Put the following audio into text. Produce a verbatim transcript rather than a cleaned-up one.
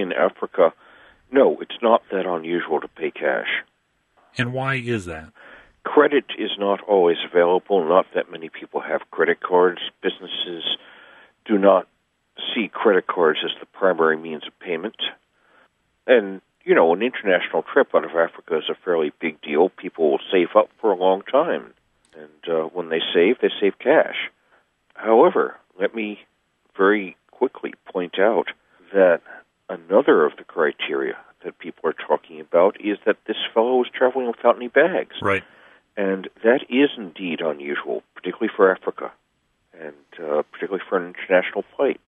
in Africa, no, it's not that unusual to pay cash. And why is that? Credit is not always available. Not that many people have credit cards. Businesses do not see credit cards as the primary means of payment. And, you know, an international trip out of Africa is a fairly big deal. People will save up for a long time. And uh, when they save, they save cash. However, let me very quickly point out that another of the criteria that people are talking about is that this fellow was traveling without any bags. Right. And that is indeed unusual, particularly for Africa, and uh, particularly for an international flight.